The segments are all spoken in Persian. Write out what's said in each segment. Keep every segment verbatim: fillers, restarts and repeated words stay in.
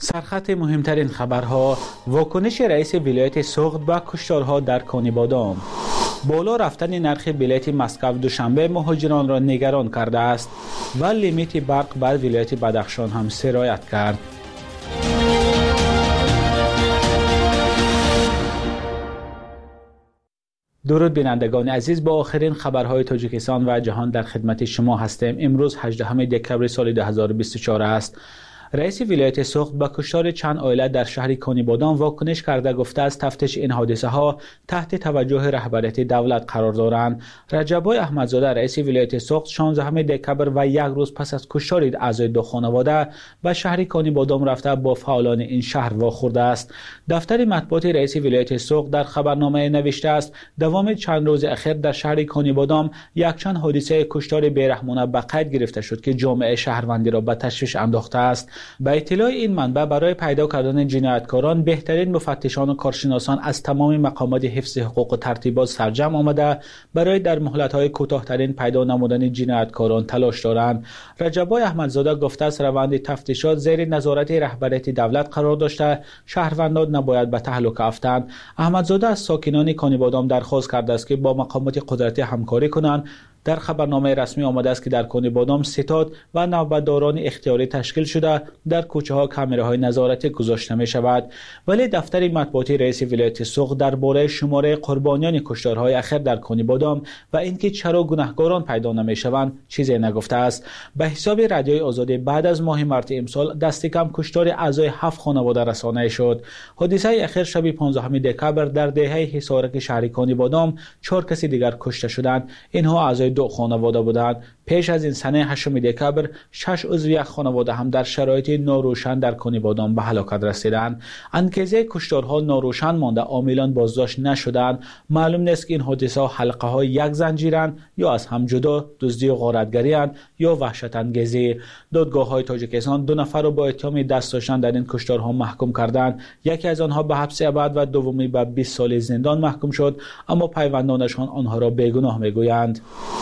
سرخط مهمترین خبرها: واکنش رئیس ولایت سوخت به کشتارها در کانی بادام. بالا رفتن نرخ بلیط مسکو دوشنبه مهاجران را نگران کرده است و لیمیت برق بر ولایت بدخشان هم سرایت کرد. درود بینندگان عزیز، با آخرین خبرهای تاجیکستان و جهان در خدمت شما هستیم. امروز هجدهم دکبر سال دو هزار و بیست و چهار است. رئیس ولایت سوخت با کشتار چند عائله در شهر کانی بادام واکنش کرده گفته است تفتیش این حادثه ها تحت توجه رهبریت دولت قرار دارند. رجبای احمدزاده رئیس ولایت سوخت شانزدهم دکبر و یک روز پس از کشتار اعضای دو خانواده به شهر کانی بادام رفته با فعالان این شهر واخورده است. دفتر مطبوعات رئیس ولایت سوخت در خبرنامه نوشته است دوام چند روز اخیر در شهر کانی بادام یک چند حادثه کشتار بیرحمانه به قید گرفته شد که جامعه شهروندی را به تشویش انداخته است. با اطلاع این منبع برای پیدا کردن جنایتکاران بهترین مفتشان و کارشناسان از تمام مقامات حفظ حقوق و ترتیبات سرجم آمده برای در مهلت‌های کوتاه‌ترین پیدا نمودن جنایتکاران تلاش دارند. رجبای احمدزاده گفته است روند تفتیشات زیر نظارت رهبریت دولت قرار داشته، شهروندان نباید به تهلکه افتند. احمدزاده از ساکنان کانی بادام درخواست کرده است که با مقامات قدرتی همکاری کنند. در خبرنامه رسمی آمده است که در کانی بادام ستاد و نوبتداران اختیاری تشکیل شده در کوچه ها کامراهای نظارتی گذاشته می شود، ولی دفتر مطبوعاتی رئیس ولایت سوخت درباره شماره قربانیان کشتارهای اخیر در کانی بادام و اینکه چرا گناهکاران پیدا نمی شوند چیزی نگفته است. به حساب رادیوی آزادی بعد از ماه مارس امسال دست کم کشتار اعضای هفت خانواده رسانه شد. حادثه اخیر شب پانزدهم دکبر در دهه حصارک شهر کانی بادام چهار کسی دیگر کشته شدند. اینها اعضای دو خانواده بودند. پیش از این سنه هشتم دکبر شش عضو یک خانواده هم در شرایط ناروشن در کانی بادام به هلاکت رسیدند. انگیزه کشتارها ناروشن مانده، عاملان بازداشت نشدند. معلوم نیست که این حادثه حلقه های یک زنجیرند یا از هم جدا دزدی و غارتگری اند یا وحشت انگیزی. دادگاه های تاجیکستان دو نفر را با اتهام دست داشتن در این کشتارها محکوم کردند. یکی از آنها به حبس ابد و دومی به بیست سال زندان محکوم شد، اما پیوندانشان آنها را بیگناه میگویند.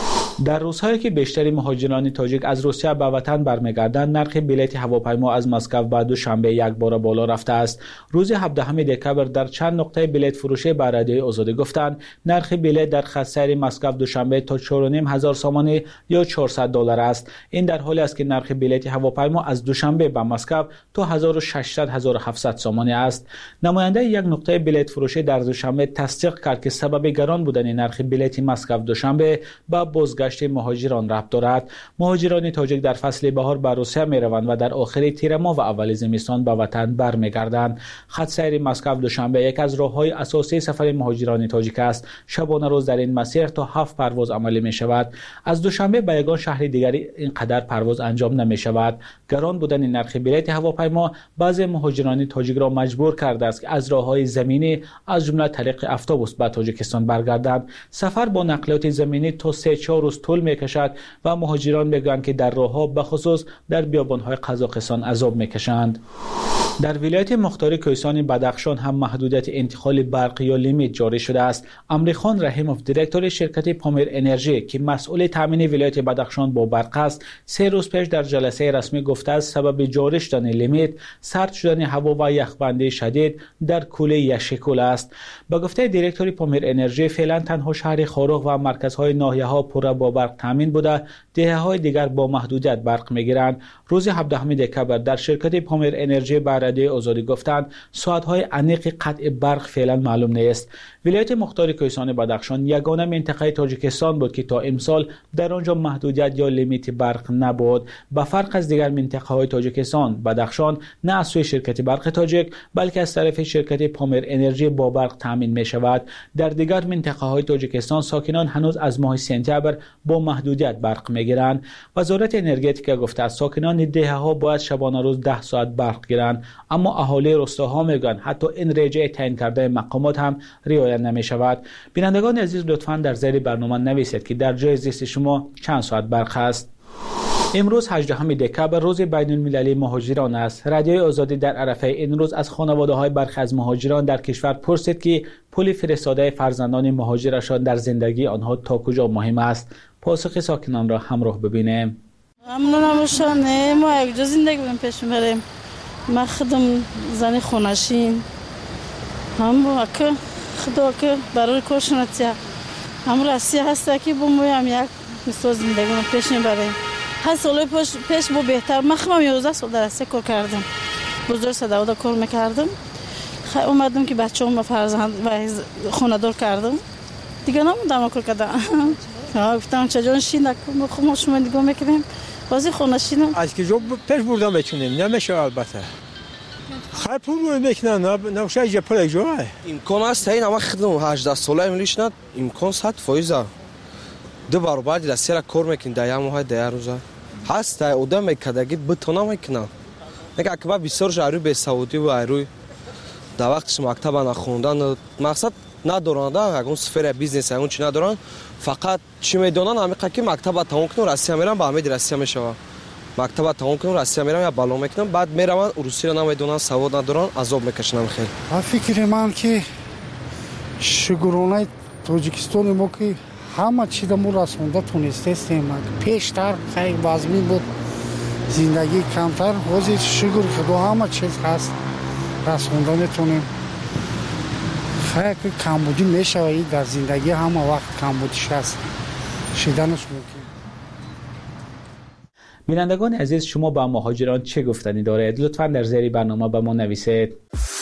در روزهایی که بیشتر مهاجران تاجیک از روسیه به وطن برمیگردند، نرخ بلیط هواپیما از مسکو به دوشنبه یک بار بالا رفته است. روز هفدهم دکبر در چند نقطه بلیط فروشی به رادیوی آزادی گفتند نرخ بلیط در خط سیر مسکو دوشنبه تا چهار و نیم هزار سامانی یا چهارصد دلار است. این در حالی است که نرخ بلیط هواپیما از دوشنبه به مسکو تا هزار و ششصد تا هزار و هفتصد سامانی است. نماینده یک نقطه بلیط فروشی در دوشنبه تصدیق کرد که سبب گران بودن نرخ بلیط مسکو دوشنبه با بازگشت مهاجران ربط دارد. مهاجران تاجیک در فصل بهار به روسیه می روند و در آخر تیر ماه و اول زمستان به وطن برمیگردند. خط سیر مسکو دوشنبه یک از راههای اساسی سفر مهاجران تاجیک است. شبانه روز در این مسیر تا هفت پرواز عملی می شود. از دوشنبه به یگان شهر دیگری اینقدر پرواز انجام نمی شود. گران بودن نرخ بلیط هواپیما بعضی مهاجران تاجیک را مجبور کرده است که از راههای زمینی از جمله طریق اتوبوس به تاجیکستان برگردند. سفر با نقلیات زمینی تا سه چهار روز طول میکشد و مهاجران میگویند که در راهها به خصوص در بیابان‌های قزاقستان عذاب میکشند. در ولایت مختار کوهستان بدخشان هم محدودیت انتقال برق یا لیمیت جاری شده است. امریخان رحیموف دیرکتور شرکت پامیر انرژی که مسئول تامین ولایت بدخشان با برق است، سه روز پیش در جلسه رسمی گفته است سبب جاری شدن لیمیت سرد شدن هوا و یخبندی شدید در کوله یشکول است. با گفته دیرکتور پامیر انرژی فعلا تنها شهر خاروخ و مرکزهای ناحیه‌ها پر با برق تامین بوده، دهه‌های دیگر با محدودیت برق میگیرند. روز هفدهم دکبر در شرکت پامیر انرژی به رادیوی آزادی گفتند ساعت‌های عمیق قطع برق فعلا معلوم نیست. ولایت مختار کوهستان بدخشان یگانه منطقه تاجیکستان بود که تا امسال در آنجا محدودیت یا لیمیت برق نبود. به فرق از دیگر منطقه‌های تاجیکستان، بدخشان نه از سوی شرکت برق تاجیک بلکه از طرف شرکت پامیر انرژی با برق تامین می شود. در دیگر منطقه‌های تاجیکستان ساکنان هنوز از ماه سپتامبر با محدودیت برق میگیرند. وزارت انرژتیک گفته است ساکنان دهه‌ها باید شبانه روز ده ساعت برق گیرند، اما اهالی روستاها میگویند حتی این رجع تعیین کرده مقامات هم رعایت نمی شود. بینندگان عزیز لطفاً در زیر برنامه نویسید که در جای زیست شما چند ساعت برق است. امروز هجدهم دکبر روز بین المللی مهاجران است. رادیوی آزادی در عرفه این روز از خانواده‌های برخی از مهاجران در کشور پرسید که پول فرستاده فرزندان مهاجرشان در زندگی آنها تا کجا مهم است. پاسخ ساکنان را همراه ببینیم. ممنونم شما، ما یک جا زندگی بریم پیش میبریم. من خودم زن خونشین هم اکه خدا که برای کارشناسیه هم راستی هسته که بمویم یک مثل زندگیم پیش میبریم. هر سال پیش پیش بو بهتر. من خودم یازده سال در راستی کار کردم. بزرگ صداودا کار میکردم. خیلی اومدم که بچه‌ام و فرزند و خونه دار کردم. دیگه نموندم کار کردم. گفتم چجور شین نکنم خودم شما نگاه میکنیم. بازی خونه شینم. از که جو پیش بردم بتونیم نمیشه البته. خیلی پول میکنن نه نمیشه یه پول جوه. امکان است این اما خدمت هجده ساله میلیش نه امکان صد فایزه. دو برابر درستی را کار میکنن در یه ماه در روزه. هست آدم میکردگی بتونه میکنن. نگه که با بسیار جاری به سعودی و ایروی در وقتش مکتب نخوندن مقصد ندارن در اون سفر بیزنس اون چی ندارن فقط چی میدونن همیشه که مکتب تمام کنن راستی میرن با همه درستی میشوند مکتب تمام کنن راستی میرن یا بالا میکنن بعد میرن روسی رو نمیدونن سواد ندارن عذاب میکشن خیلی. فکر من که شگرانه تاجیکستان ما که همه چی دمو رسونده تونسته استیم پیشتر خیلی بازمی بود زندگی کمتر حاضر شگر خدا همه چیز هست رسونده میتونیم خیلی کمبودی میشه در زندگی همه وقت کمبودیش هست شدنش ممکن. بینندگان عزیز شما با مهاجران چه گفتنی دارید؟ لطفاً در زیر برنامه به ما نویسید.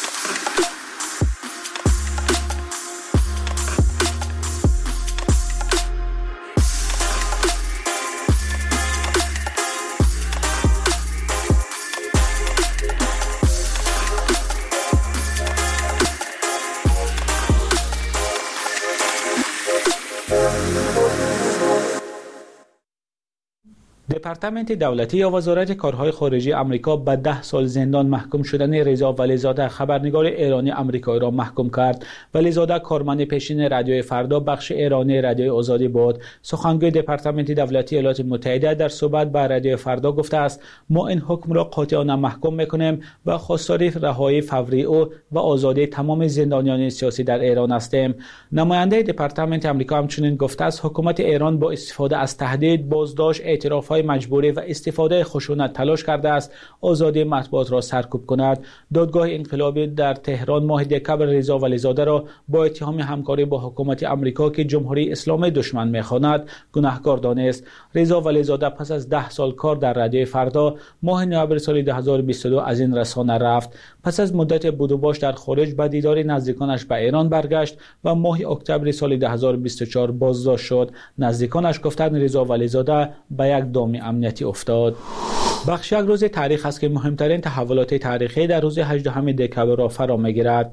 دپارتمنت دولتی یا وزارت کارهای خارجی آمریکا به ده سال زندان محکوم شدن رضا ولیزاده خبرنگار ایرانی آمریکایی را محکوم کرد. ولیزاده کارمند پیشین رادیوی فردا بخش ایرانی رادیوی آزادی بود. سخنگوی دپارتمنت دولتی ایالات متحده در صحبت با رادیوی فردا گفته است ما این حکم را قاطعانه محکوم میکنیم و خواستار رهایی فوری او و آزادی تمام زندانیان سیاسی در ایران هستیم. نماینده دپارتمنت آمریکا همچنین گفته است حکومت ایران با استفاده از تهدید، بازداشت، اعتراف‌های مجبوری و استفاده خشونت تلاش کرده است آزادی مطبوعات را سرکوب کند. دادگاه انقلابی در تهران ماه دکبر رضا ولیزاده را با اتهام همکاری با حکومت آمریکا که جمهوری اسلامی دشمن می‌خواند گناهکار دانست. رضا ولیزاده پس از ده سال کار در رادیوی فردا ماه نوامبر سال دو هزار و بیست و دو از این رسانه رفت. پس از مدت بود و باش در خارج به دیدار نزدیکانش به ایران برگشت و ماه اکتبر سال دو هزار و بیست و چهار بازداشت شد. نزدیکانش گفتند رضا ولیزاده به یک دام امنیتی افتاد. بخش یک روز تاریخ است که مهمترین تحولات تاریخی در روز هجدهم دکبر را فرا می‌گیرد.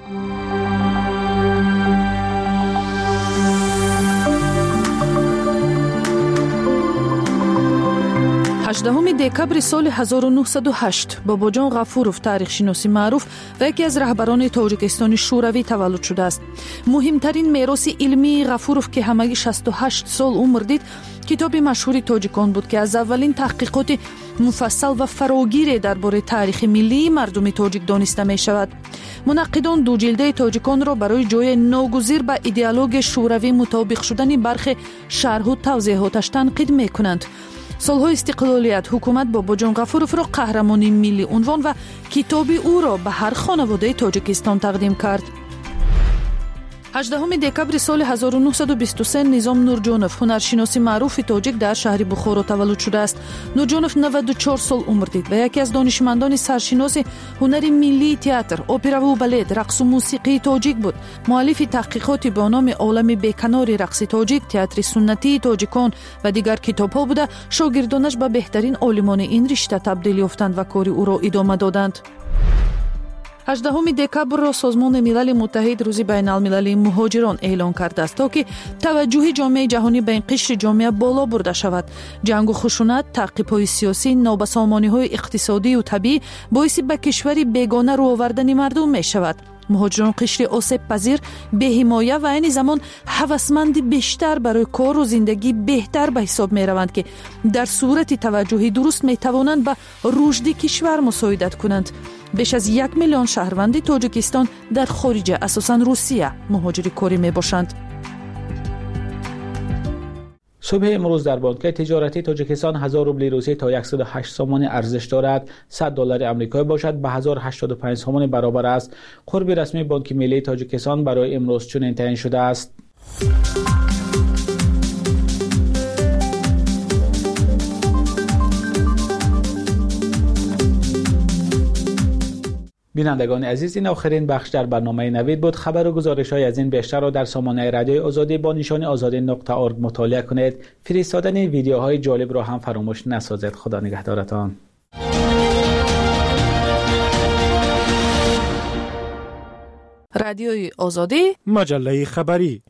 هجدهم دکبر سال هزار و نهصد و هشت باباجان غفورов تاریخ‌شناس معروف و یکی از رهبران تاجیکستان شوروی تولد شده است. مهمترین میراث علمی غفورov که همگی شصت و هشت سال عمر دید کتاب مشهور تاجیکان بود که از اولین تحقیقات مفصل و فراگیر درباره تاریخ ملی مردم تاجیک دانسته می شود. منقدان دو جلده تاجیکان را برای جای ناگزیر به ایدئولوژی شوروی مطابق شدن برخی شرح و توضیحاتش تنقید می کنند. سالهای استقلالیت حکومت باباجان غفورov را قهرمان ملی عنوان و کتاب او را به هر خانواده تاجیکستان تقدیم کرد. هجدهم دکبر سال هزار و نهصد و بیست و سه نظام نورجانov هنرشناس معروف تاجیک در شهر بخارا تولد شده است. نورجانov نود و چهار سال عمر دید و یکی از دانشمندان سرشناس هنر ملی تئاتر، اپرا و بالت، رقص و موسیقی تاجیک بود. مؤلف تحقیقات با نام عالم بیکنار رقص تاجیک، تئاتر سنتی تاجیکان و دیگر کتاب‌ها بوده. شاگردانش به بهترین عالمان این رشته تبدیل یافتند و کار او را ادامه دادند. هجدهم دکبر را سازمان ملل متحد روز بین المللی مهاجران اعلان کرده است تا که توجه جامعه جهانی به این قشر جامعه بالا برده شود. جنگ و خشونت، تعقیب‌های سیاسی، نابسامانی‌های اقتصادی و طبیعی باعث به کشوری بیگانه رو آوردن مردم می شود. مهاجران قشر آسیب پذیر، به حمایه و این زمان هوسمند بیشتر برای کار و زندگی بهتر به حساب می روند که در صورت توجه درست می توانند به رشد کشور مساعدت کنند. بیش از یک میلیون شهروند تاجیکستان در خارج اساساً روسیه مهاجر کاری می باشند. صبح امروز در بانک تجارتی تاجیکستان هزار روبل روسی تا صد و هشت سوم ارزش دارد. صد دلار آمریکایی باشد به هزار و هشتاد و پنج سوم برابر است. قرب رسمی بانک ملی تاجیکستان برای امروز چنین تعیین شده است. بینندگان عزیز، این آخرین بخش در برنامه نوید بود. خبر و گزارش های از این بیشتر را در سامانه رادیوی آزادی با نشان آزادی نقطه ارگ مطالعه کنید. فرستادن ویدیوهای جالب را هم فراموش نسازید. خدا نگهدارتان. رادیوی آزادی، مجله خبری.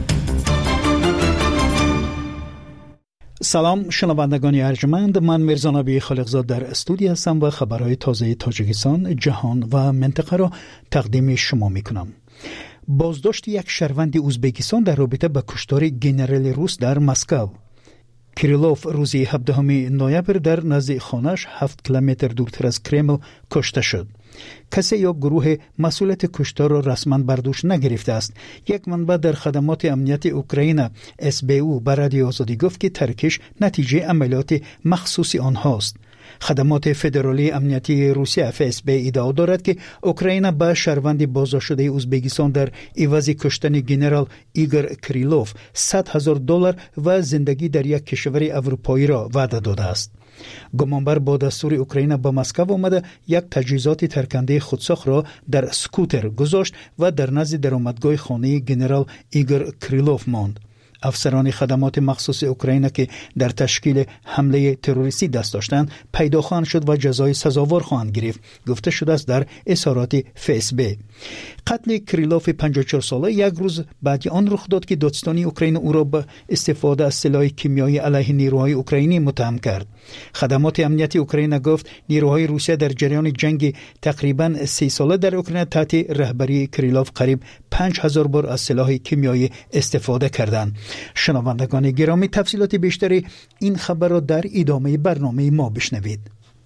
سلام شنوندگان ارجمند، من میرزا نبی خالقزاد در استودیو هستم و خبرهای تازه تاجیکستان، جهان و منطقه را تقدیم شما میکنم. بازداشت یک شهروند ازبکستان در رابطه با کشتار گنرال روس در مسکو. کریلوف روزی هفدهم نوامبر در نزد خانه‌اش هفت کیلومتر دورتر از کرمل کشته شد. کسی یا گروه مسئولیت کشتار را رسما بر دوش نگرفته است. یک منبع در خدمات امنیت اوکراین اس بی او به رادیو آزادی گفت که ترکش نتیجه عملیات مخصوصی آنهاست. خدمات فدرالی امنیتی روسیه اف اس بی ادعا دارد که اوکراین به شهروند بازداشت شده ازبکستان در عوض کشتن گنرال ایگور کریلوف صد هزار دلار و زندگی در یک کشور اروپایی را وعده داده است. گمانبر با دستور اوکراین به مسکو آمده یک تجهیزات ترکنده خودساخت را در سکوتر گذاشت و در نزد درآمدگاه خانه گنرال ایگور کریلوف ماند. افسران خدمات مخصوص اوکراین که در تشکیل حمله تروریستی دست داشتند پیدا خواهند شد و جزای سزاوار خواهند گرفت، گفته شده است در اظهارات فیسبوک. قتل کریلوف پنجاه و چهار ساله یک روز بعد آن رخ داد که دادستانی اوکراین او را به استفاده از سلاح کیمیایی علیه نیروهای اوکراینی متهم کرد. خدمات امنیتی اوکراین گفت نیروهای روسیه در جریان جنگ تقریباً سی ساله در اوکراین تحت رهبری کریلوف قریب پنج هزار بار از سلاح کیمیایی استفاده کردند. شنوندگان گرامی، تفصیلات بیشتری این خبر را در ادامه برنامه ما بشنوید.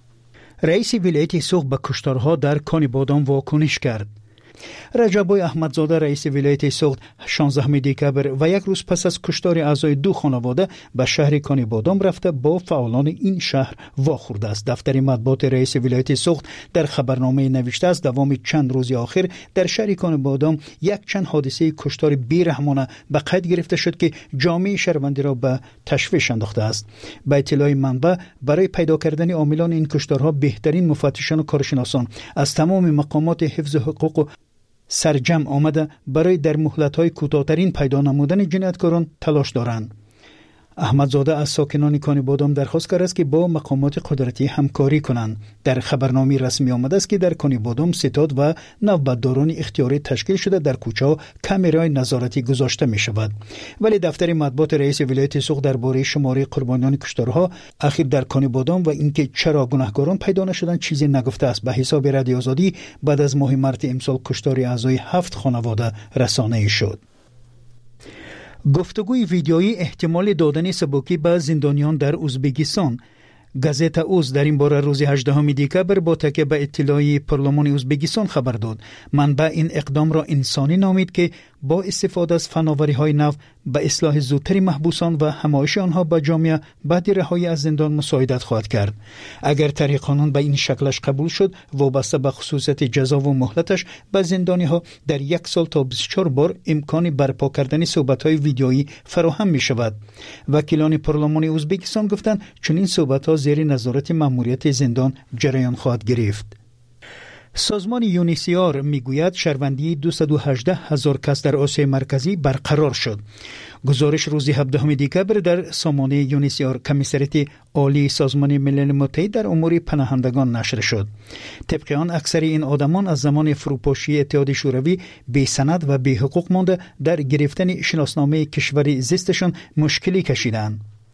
رئیس ولایت سوخت به کشتارها در کانی بادام واکنش کرد. رجبای احمدزاده رئیس ولایت سوخت شانزدهم دکبر و یک روز پس از کشتار اعضای دو خانواده به شهر کانی بادام رفته با فعالان این شهر واخورده است. دفتر مطبوعات رئیس ولایت سوخت در خبرنامه نوشته است دوام چند روز آخر در شهر کانی بادام یک چند حادثه کشتار بیرحمانه به قید گرفته شد که جامعه شهروندی را به تشویش انداخته است. به اطلاع منبع برای پیدا کردن عاملان این کشتارها بهترین مفتشان و کارشناسان از تمام مقامات حفظ حقوق و سرجم آمده برای در مهلت‌های کوتاه‌ترین پیدا نمودن جنایتکاران تلاش دارند. احمدزاده از ساکنان کانی بادام درخواست کرده است که با مقامات قدرتی همکاری کنند. در خبرنامه رسمی آمده است که در کانی بادام ستاد و نوبتداران اختیاری تشکیل شده در کوچه‌ها کامرای نظارتی گذاشته می شود. ولی دفتر مطبوعات رئیس ولایت سوخت درباره شماره قربانیان کشتارها اخیر در کانی بادام و اینکه چرا گناهکاران پیدا نشدند چیزی نگفته است. به حساب رادیو آزادی بعد از ماه مارس امسال کشتار اعضای هفت خانواده رسانه‌ای شد. گفتگوی ویدیویی احتمال دادن سبکی به زندانیان در ازبکستان. گازت اوز در این باره روز هجدهم دکبر با تکیه به اطلاعی پارلمان ازبکستان خبر داد. منبع این اقدام را انسانی نامید که با استفاده از فناوری‌های نو به اصلاح زودتر محبوسان و همایش آنها به جامعه بعد رهایی از زندان مساعدت خواهد کرد. اگر طریق قانون به این شکلش قبول شد، وابسته به خصوصیت جزا و مهلتش به زندانی‌ها در یک سال تا بیست و چهار بار امکان برپا کردن صحبت‌های ویدیویی فراهم می‌شود. وکیلان پارلمان ازبکستان گفتند چنین صحبت‌ها زیر نظارت مأموریت زندان جریان خواهد گرفت. سازمان یونیسیار میگوید شهروندی دویست و هجده هزار کس در آسیای مرکزی برقرار شد. گزارش روز هفدهم دکبر در سامانه یونیسیار کمیسریت عالی سازمان ملل متحد در امور پناهندگان نشر شد. طبق آن اکثر این آدمان از زمان فروپاشی اتحاد شوروی بی سند و بی حقوق مانده در گرفتن شناسنامه کشور زیستشان مشکلی کشیدند.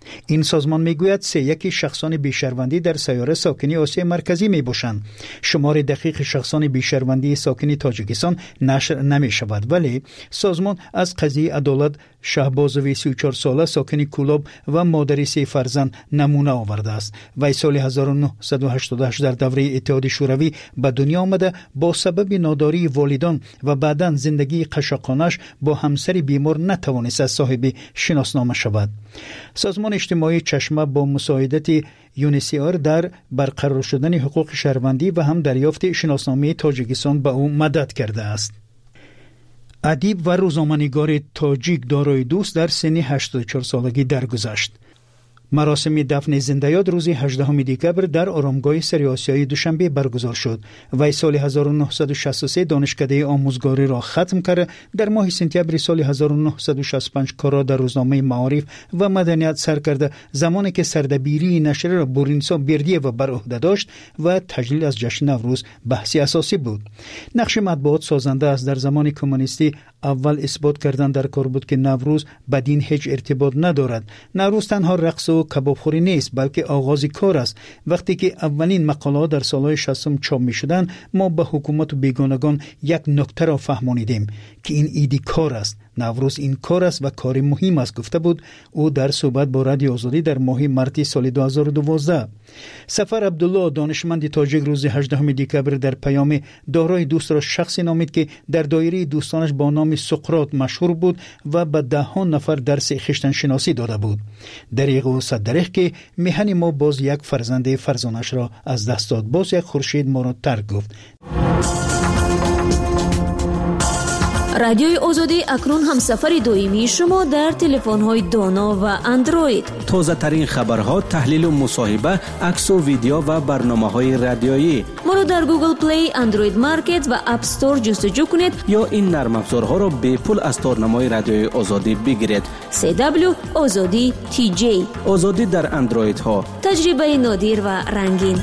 این سازمان میگوید سه یک شخصان بیشهروندی در سیاره ساکنی آسیا مرکزی می باشند. شمار دقیق شخصان بیشهروندی ساکنی تاجیکستان نشر نمی شود، ولی سازمان از قضیه عدالت شهبازوی سی و چهار ساله ساکنی کولاب و مادری سه فرزند نمونه آورده است. وی سال هزار و نهصد و هشتاد و هشت در دوره اتحاد شوروی به دنیا آمده. با سبب ناداری والدان و بعداً زندگی قشاقانش با همسر بیمار نتوانست صاحب شناسنامه شود. سازمان اجتماعی چشمه با مساعدت یونیسیار در برقرار شدن حقوق شهروندی و هم دریافت شناسنامه تاجیکستان به او مدد کرده است. ادیب و روزنامه‌نگار تاجیک دارای دوست در سن هشتاد و چهار سالگی درگذشت. مراسم دفن زنده یاد روز هجدهم دکبر در آرامگاه سری آسیایی دوشنبه برگزار شد. وی سال هزار و نهصد و شصت و سه دانشکده آموزگاری را ختم کرد. در ماه سپتامبر سال هزار و نهصد و شصت و پنج کار در روزنامه معارف و مدنیت سر کرده، زمانی که سردبیری نشر را بورینسا بردیه و بر عهده داشت و تجلیل از جشن نوروز بحثی اساسی بود. نقش مطبوعات سازنده است. در زمان کمونیستی اول اثبات کردن در کار بود که نوروز با دین هیچ ارتباط ندارد. نوروز تنها رقص و کبابخوری نیست، بلکه آغاز کار است. وقتی که اولین مقاله در سالهای شصتم چاپ می شدند، ما به حکومت و بیگانگان یک نکته را فهمانیدیم که این ایدی کار است. نوروز این کار است و کار مهم است، گفته بود او در صحبت با رادیو آزادی در ماه مارس سال دو هزار و دوازده. سفر عبدالله دانشمند تاجیک روز هجدهم دکبر در پیام دارای دوست را شخصی نامید که در دایره دوستانش با نام سقراط مشهور بود و به ده ها نفر درس خویشتن شناسی داده بود. دریغ و صد دریغ که میهن ما باز یک فرزند فرزانش را از دست داد. باز یک خورشید ما را ترک گفت. رادیوی آزادی اکنون هم سفر دائمی شما در تلفن‌های دانا و اندروید. تازه ترین خبرها، تحلیل و مصاحبه، عکس و ویدیو و برنامه‌های رادیویی. ما را در گوگل پلی، اندروید مارکت و اپ استور جستجو کنید یا این نرم افزارها را به پول از تارنمای رادیوی آزادی بگیرید. سی دبلیو آزادی تی جی. آزادی در اندروید ها. تجربه نادر و رنگین.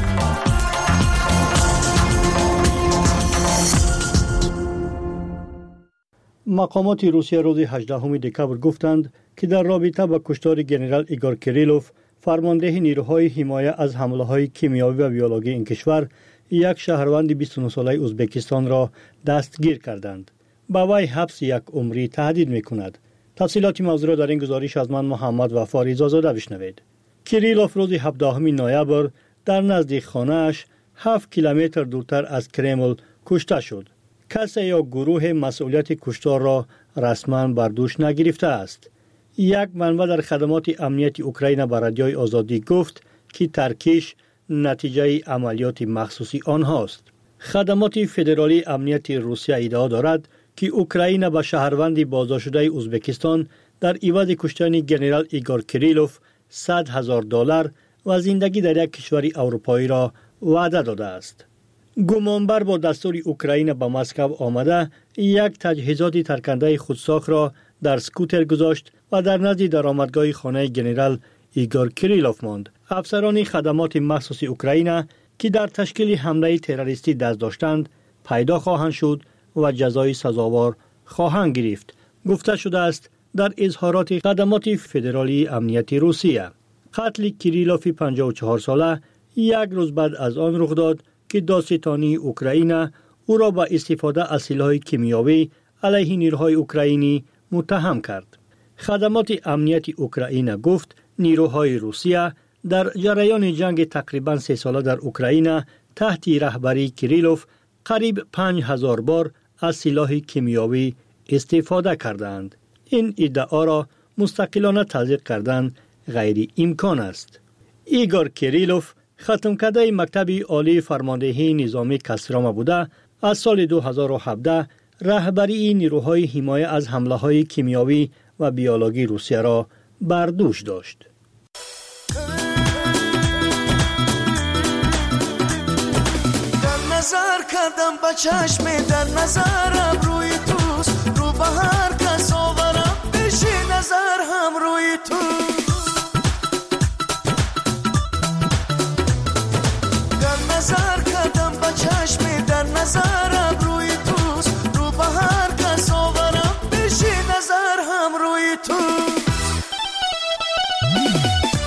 مقامات روسیه روز هجدهم دکبر گفتند که در رابطه با کشتار ژنرال ایگور کریلوف، فرمانده نیروهای حمایت از حمله‌های کیمیایی و بیولوژی این کشور، یک شهروند بیست و نه ساله ازبکستان را دستگیر کردند. با وی حبس یک عمری تهدید می‌کند. تفصیلات موضوع را در این گزارش از من محمد وفا رضازاده بشنوید. کریلوف روز هفدهم نوامبر در نزدیک خانه‌اش هفت کیلومتر دورتر از کرمل کشته شد. کسی یا گروه مسئولیت کشتار را رسما بر دوش نگرفته است. یک منبع در خدمات امنیت اوکراین به رادیوی آزادی گفت که ترکیش نتیجه عملیات مخصوصی آنهاست. خدمات فدرالی امنیت روسیه ادعا دارد که اوکراین به شهروند بازداشت شده ازبکستان در عوض کشتن ژنرال ایگور کریلوف صد هزار دلار و زندگی در یک کشور اروپایی را وعده داده است. گمانبر با دستور اوکراین به مسکو آمده یک تجهیزات ترکنده خودساخت را در سکوتر گذاشت و در نزد درآمدگاه خانه ژنرال ایگور کریلوف ماند. افسران خدمات مخصوص اوکراین که در تشکیل حمله تروریستی دست داشتند پیدا خواهند شد و جزای سزاوار خواهند گرفت، گفته شده است در اظهارات خدمات فدرالی امنیت روسیه. قتل کریلوف پنجاه و چهار ساله یک روز بعد از آن رخ داد که دادستانی اوکراین او را با استفاده از سلاح کیمیایی علیه نیروهای اوکراینی متهم کرد. خدمات امنیت اوکراین گفت نیروهای روسیه در جریان جنگ تقریباً سه ساله در اوکراین تحت رهبری کریلوف قریب پنج هزار بار از سلاح کیمیایی استفاده کردند. این ادعا را مستقلانه تصدیق کردن غیر امکان است. ایگور کریلوف ختم کرده مکتب عالی فرماندهی نظامی کاستراما بوده. از سال دو هزار و هفده رهبری نیروهای حمایت از حمله‌های کیمیایی و بیولوژی روسیه را بر دوش داشت. در نظر کردم با چشم در نظرم روی توست، رو به هر کس آورم بشی نظر هم روی توست. در نظر کردم با چشم در نظرم روی توست، رو به هر کس آورم بشی نظر هم روی توست.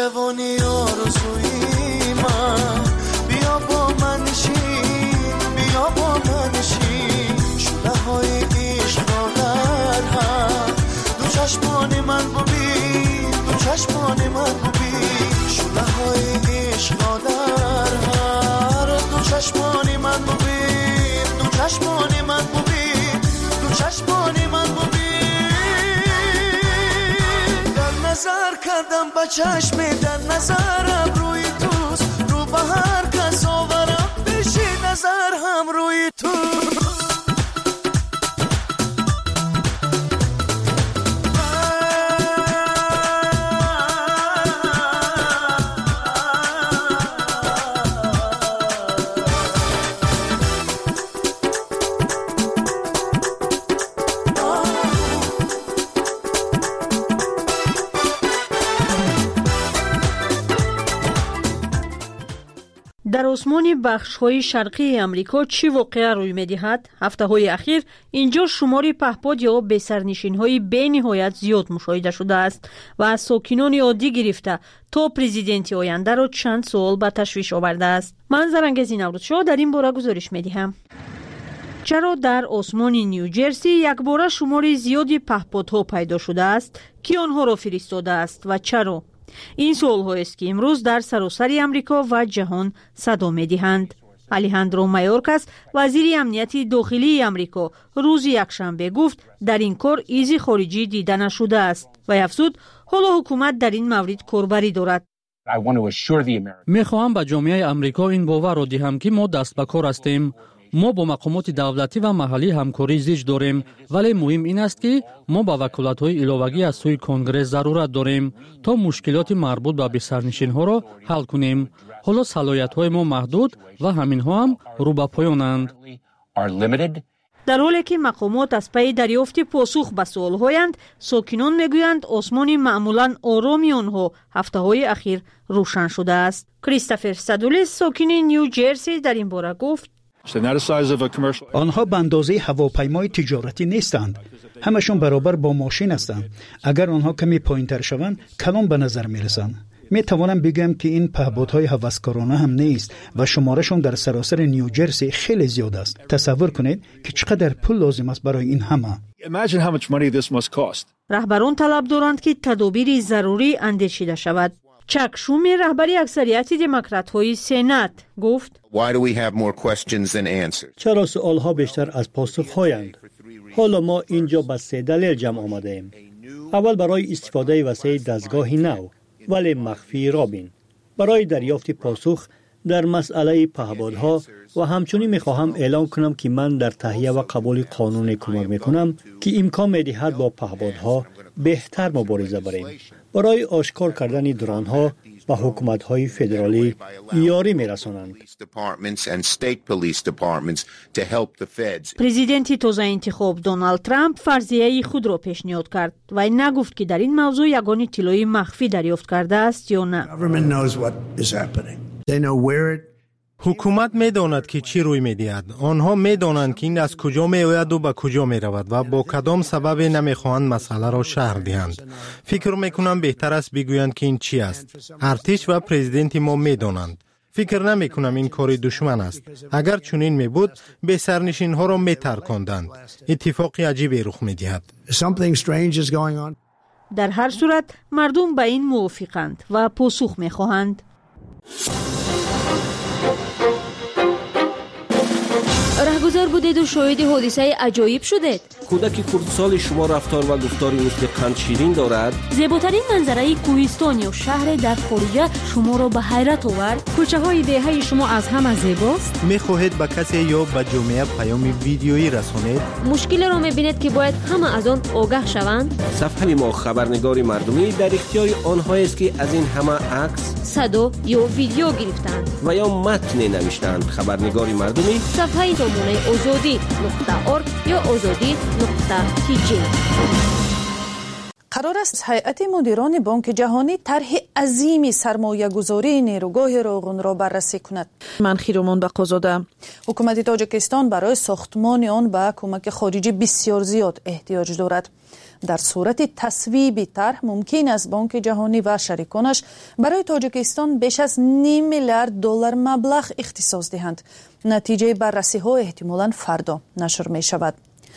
جوانی آرزوی من بیا با من نشین بیا با من نشین شده های عشق را در هم دو چشمان من ببین دو چشمان من ببین شده های عشق را در هم دو چشمان من ببین دو چشمان من ببین دو چشمان من ببین در نظر کردم با چشم در نظرم روی توست رو به هر کس آورم بشی نظر هم روی تو در آسمان بخش‌های شرقی امریکا چی واقعا روی می‌دهد؟ هفته‌های اخیر اینجا شمار پهپاد یا بسرنشین‌های بی‌نهایت زیاد مشاهده شده است و از ساکنان عادی گرفته تا پرزیدنت آینده را چند سوال به تشویش آورده است. من زرنگزی نوروزشاه در این باره گزارش می‌دهم. چرا در آسمان نیوجرسی یکباره شمار زیادی پهپادها پیدا شده است؟ کی آنها را فرستاده است و چرا؟ این سوال است که امروز در سراسر امریکا و جهان صدا می‌دهند. الیهاندرو مایورکاس وزیر امنیت داخلی امریکا روز یکشنبه گفت در این کار ایزی خارجی دیده نشده است و افزود حالا حکومت در این مورد کاربری دارد. می‌خواهم به جامعه امریکا این باور را دهم که ما دست به کار هستیم. ما با مقامات دولتی و محلی همکاری زیج داریم ولی مهم این است که ما با وکالت‌های علاوگی از سوی کنگرس ضرورت داریم تا مشکلات مربوط به بسرنشین‌ها را حل کنیم. حالا صلاحیت‌های ما محدود و همین‌ها هم رو به پایانند. در حالی که مقامات از پی دریافت پاسخ به سوال‌هایند، ساکنان میگویند آسمان معمولاً آرامی آنها هفته‌های اخیر روشن شده است. کریستوفر سادولیس ساکن نیوجرسی در این باره گفت آنها به اندازه هواپیمای تجارتی نیستند. همشون برابر با ماشین هستند. اگر آنها کمی پایین‌تر شوند کلان به نظر میرسند. می توانم بگم که این پهپادهای هوسکارانه هم نیست و شمارشون در سراسر نیوجرسی خیلی زیاد است. تصور کنید که چقدر پول لازم است برای این همه. رهبران طلب دارند که تدابیر ضروری اندیشیده شود. چک شومی رهبری اکثریت دموکرات‌های سنات گفت چرا سوال‌ها بیشتر از پاسخ‌هایند؟ حالا ما اینجا به سه دلیل جمع آمده ایم. اول برای استفاده وسیع دستگاهی نو ولی مخفی رابین برای دریافت پاسخ در مسئله پهپادها و همچنین می‌خواهم اعلام کنم که من در تهیه و قبول قانون کمک می‌کنم که امکان می‌دهد با پهپادها بهتر مبارزه بریم. برای آشکار کردن درانها و حکومت‌های فدرالی یاری می‌رسانند. پرزیدنت تازه انتخاب دونالد ترامپ فرضیه خود را پیشنهاد کرد و این نگفت که در این موضوع یگان اطلاعی مخفی دریافت کرده است یا نه. حکومت می‌داند که چی روی می‌دهد. آنها می‌دانند که این از کجا می‌آید و به کجا می‌رود و با کدام سبب نمی‌خواهند مسئله را شرح دهند. فکر می‌کنم بهتر است بگویند که این چی است. ارتش و پرزیدنت ما می‌دانند. فکر نمی‌کنم این کار دشمن است. اگر چنین می‌بود به سرنشین‌ها را می‌ترکاندند. اتفاقی عجیبی رخ می‌دهد. در هر صورت مردم به این موافقند و پاسخ می‌خواهند. رهگذر بودید و شاهد حادثه عجایب شدید. کودک کردسال شما رفتار و گفتاری مثل قند شیرین دارد. زیباترین منظره کوهستان یا شهر در خارجه شما را به حیرت آورد. کوچه های دهه شما از همه زیباست. میخواهید به کسی یا به جامعه پیام ویدیویی رسانید. مشکل را میبینید که باید همه از آن آگاه شوند. صفحه ما خبرنگار مردمی در اختیار آنها است که از این همه عکس، صدا یا ویدیو گرفتند و یا متن نوشتند. خبرنگار مردمی صفحه سامانه آزادی نقطه ارگ یا آزادی نقطه تی جی. قرار است هیئت مدیران بانک جهانی طرح عظیم سرمایه گذاری نیروگاه راغون را بررسی کند. من خیرومان بقازاده. حکومت تاجیکستان برای ساختمان آن به کمک خارجی بسیار زیاد احتیاج دارد. در صورت تصویب طرح ممکن است بانک جهانی و شریکانش برای تاجیکستان بیش از نیم میلیارد دلار مبلغ اختصاص دهند. نتیجه بررسی ها احتمالاً فردا نشر می شود.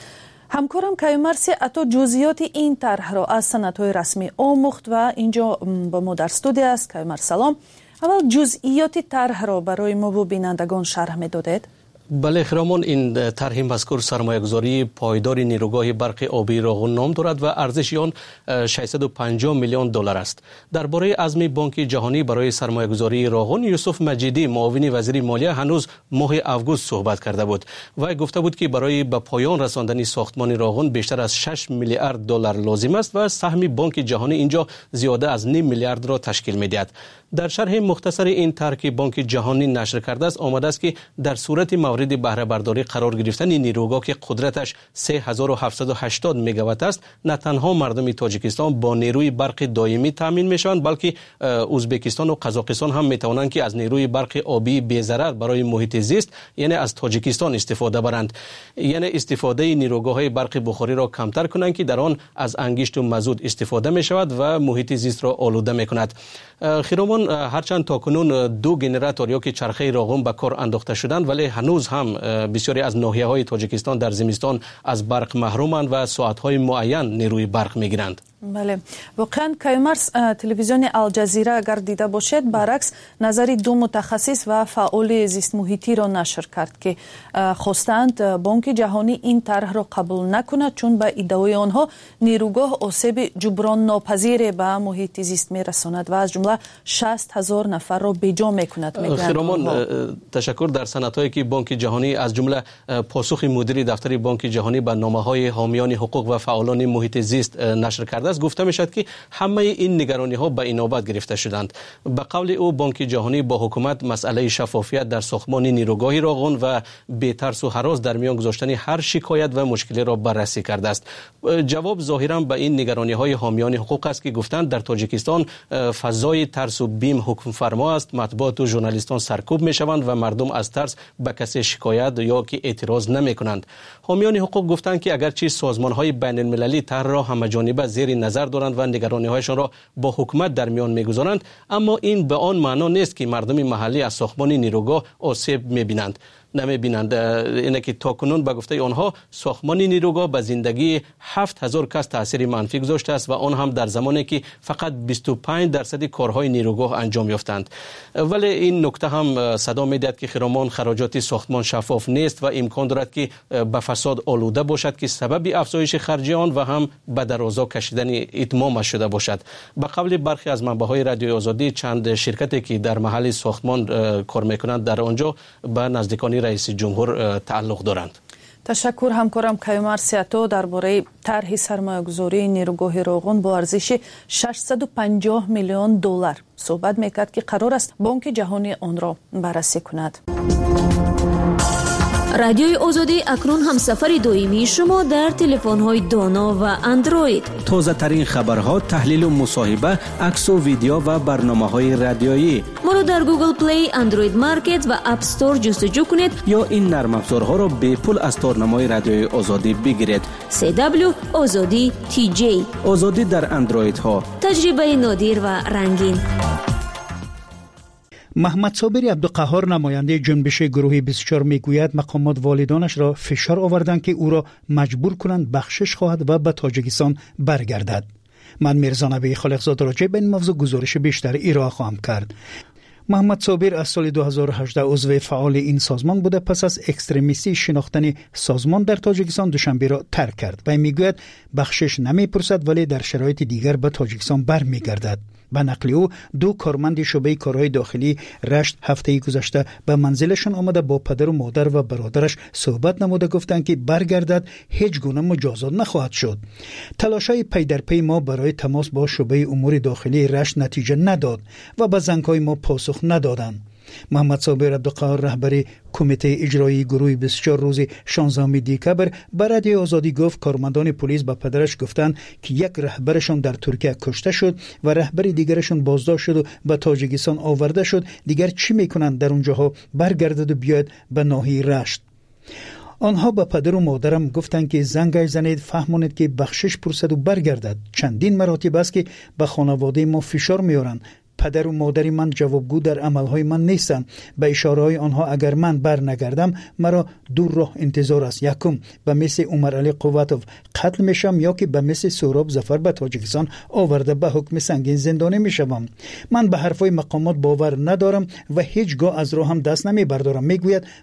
همکارم کیومرث عطا جزئیات این طرح را از سندهای رسمی آموخت و اینجا با ما در استودیو است. کیومرث سلام. اول جزئیات طرح را برای ما و بینندگان شرح می‌دادید؟ بله خرامان، این طرح مذکور سرمایه‌گذاری پایدار نیروگاه برق آبی راغون نام دارد و ارزش آن ششصد و پنجاه میلیون دلار است. درباره عزم بانک جهانی برای سرمایه‌گذاری راغون، یوسف مجیدی معاون وزیر مالیه هنوز ماه آگوست صحبت کرده بود و گفته بود که برای به پایان رساندن ساختمان راغون بیشتر از شش میلیارد دلار لازم است و سهم بانک جهانی اینجا زیاده از نیم میلیارد را تشکیل می‌دهد. در شرح مختصر این طرح که بانک جهانی نشر کرده است آمده است که در صورت مورد بهره برداری قرار گرفتن نیروگاه که قدرتش سه هزار و هفتصد و هشتاد مگاوات است، نه تنها مردم تاجیکستان با نیروی برق دائمی تامین میشوند، بلکه ازبکستان و قزاقستان هم میتوانند که از نیروی برق آبی بی ضرر برای محیط زیست یعنی از تاجیکستان استفاده برند، یعنی استفاده نیروگاه برق بخاری را کمتر کنند که در آن از انگشت و مازوت استفاده می شود و محیط زیست را آلوده می کند. خیرامان، هرچند تاکنون دو گنراتور یا که چرخه راغون به کار انداخته شدند ولی هنوز هم بسیاری از ناحیه‌های تاجیکستان در زمستان از برق محرومند و ساعت‌های معین نیروی برق می‌گیرند. بله، واقعا کیومرث تلویزیون الجزیره اگر دیده باشید برعکس نظری دو متخصص و فعال زیست محیطی را نشر کرد که خواستند بانک جهانی این طرح را قبول نکند چون به ادعای آنها نیروگاه آسیب جبران ناپذیر به محیط زیست میرساند و از جمله شصت هزار نفر را بیجا میکند. خیرامان، تشکر. در سندهایی که بانک جهانی از جمله پاسخ مدیر دفتر بانک جهانی به نامه‌های حامیان حقوق و فعالان محیط زیست نشر کرده است گفته میشد که همه این نگرانی ها به اینابت گرفته شدند. به قول او بانک جهانی با حکومت مسئله شفافیت در ساختمان نیروگاه راغون و بی‌ترس و هراس در میان گذاشتن هر شکایت و مشکلی را بررسی کرده است. جواب ظاهرا به این نگرانی های حامیان حقوق است که گفتند در تاجیکستان فضای ترس و بیم حکم فرما است، مطبوعات و ژورنالیستان سرکوب میشوند و مردم از ترس به کسی شکایت یا که اعتراض نمی کنند. حامیان حقوق گفتند که اگرچه سازمان های بین المللی طرح را همه‌جانبه زیر نظر دارند و نگرانی هایشان را با حکومت در میان میگذارند، اما این به آن معنا نیست که مردم محلی از ساختمان نیروگاه آسیب میبینند. نمیبینند. اینه که تاکنون به گفته آنها ساختمان نیروگاه به زندگی هفت هزار کس تاثیر منفی گذاشته است و آن هم در زمانی که فقط بیست و پنج درصد کارهای نیروگاه انجام یافتند. ولی این نکته هم صدا میدهد که خرامان قرارداد ساختمان شفاف نیست و امکان دارد که به فساد آلوده باشد که سبب افزایش خرج آن و هم به درازا کشیدن اتمام شده باشد. به قول برخی از منبع‌های رادیوی آزادی چند شرکتی که در محل ساختمان کار میکنند در آنجا به نزدیکان رئیس جمهور تعلق دارند. تشکر همکارم کیومرث عطا درباره طرح سرمایه‌گذاری نیروگاه راغون با ارزش ششصد و پنجاه میلیون دلار صحبت میکرد که قرار است بانک جهانی آن را بررسی کند. رادیوی آزادی اکنون همسفر دائمی شما در تلفن‌های دانا و اندروید. تازه ترین خبرها، تحلیل و مصاحبه، عکس و ویدیو و برنامه‌های رادیویی. ما را در گوگل پلی، اندروید مارکت و اپ استور جستجو کنید یا این نرم افزارها را به پول از تارنمای رادیوی آزادی بگیرید. سی دبلیو آزادی تی جی. آزادی در اندروید ها. تجربه نادر و رنگین. محمد صابر عبدالقهار نماینده جنبش گروه بیست و چهار میگوید مقامات والدانش را فشار آوردند که او را مجبور کنند بخشش خواهد و به تاجیکستان برگردد. من میرزا نبی خالقزاده راجع به این موضوع گزارش بیشتر ارائه خواهم کرد. محمد صابر از سال دو هزار و هجده عضو فعال این سازمان بوده. پس از اکستریمیستی شناختن سازمان در تاجیکستان دوشنبه را ترک کرد و میگوید بخشش نمیپرسد ولی در شرایط دیگر به تاجیکستان برمیگردد. به نقل او دو کارمند شعبه کارهای داخلی رشت هفته گذشته به منزلشان آمده با پدر و مادر و برادرش صحبت نموده گفتند که برگردد هیچ گونه مجازات نخواهد شد. تلاش‌های پی در پی ما برای تماس با شعبه امور داخلی رشت نتیجه نداد و به زنگ‌های ما پاسخ ندادند. محمد صابر عبدالقهار رهبر کمیته اجرایی گروه بیست و چهار روز شانزدهم دکبر به رادیوی آزادی گفت کارمندان پلیس به پدرش گفتند که یک رهبرشان در ترکیه کشته شد و رهبر دیگرشون بازداشت شد و به تاجیکستان آورده شد. دیگر چی میکنند در اونجاها؟ برگردد و بیاید به ناحیه رشت. آنها به پدر و مادرم گفتند که زنگ زنید فهمانید که بخشش پرسد و برگردد. چندین مراتب است که به خانواده ما فشار میارند. پدر و مادر من جوابگو در عملهای من نیستند. به اشاره های آنها اگر من بر نگردم مرا دور راه انتظار است. یکم به مثل عمر علی قوتوف قتل میشم یا که به مثل سهراب ظفر به تاجیکستان آورده به حکم سنگین زندانی میشوم. من به حرفای مقامات باور ندارم و هیچگاه از راهم دست نمی بردارم. میگوید